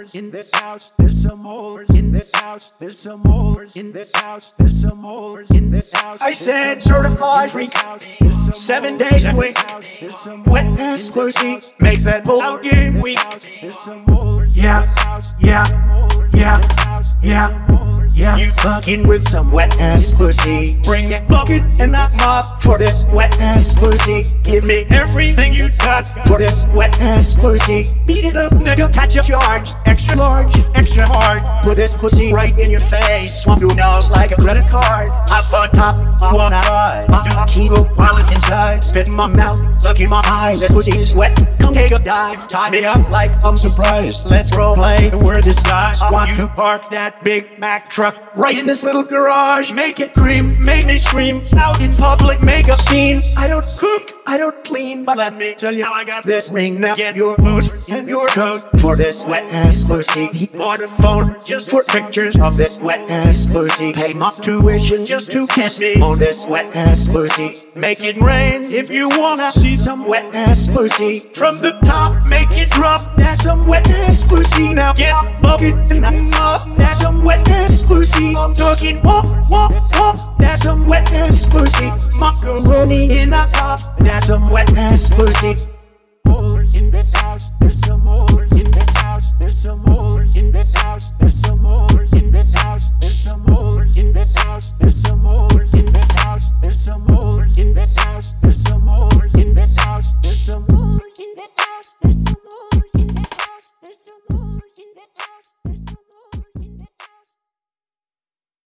whores in this house. There's some whores in this house. There's some whores in this house. There's some whores in this house. I said certified freak, 7 days a week. Wet ass pussy makes that pull-out game weak. Yeah, yeah, yeah, yeah. Yeah, you fucking with some wet ass pussy. Bring that bucket and that mop for this wet ass pussy. Give me everything you got for this wet ass pussy. Beat it up, nigga, catch a charge. Extra large, extra hard. Put this pussy right in your face. Swamp your nose like a credit card. Hop on top, I wanna ride. I keep it while it's inside. Spit in my mouth, look in my eye. This pussy is wet, come take a dive. Tie me up like I'm surprised. Let's role play the word disguise. I want to park that Big Mac truck right in this little garage. Make it cream, make me scream. Out in public, make a scene. I don't cook, I don't clean, but let me tell you how I got this ring. Now get your boots and your coat for this wet ass pussy. He bought a phone just for pictures of this wet ass pussy. Pay my tuition just to kiss me on this wet ass pussy. Make it rain if you wanna see some wet ass pussy. From the top, make it drop. That's some wet ass pussy. Now get a bucket and a mop. That's some wet ass pussy. I'm talking whoop, whoop, whoop. That's some wet ass pussy. Macaroni in a cup. That's some wet ass pussy. Whores in this house. There's some whores.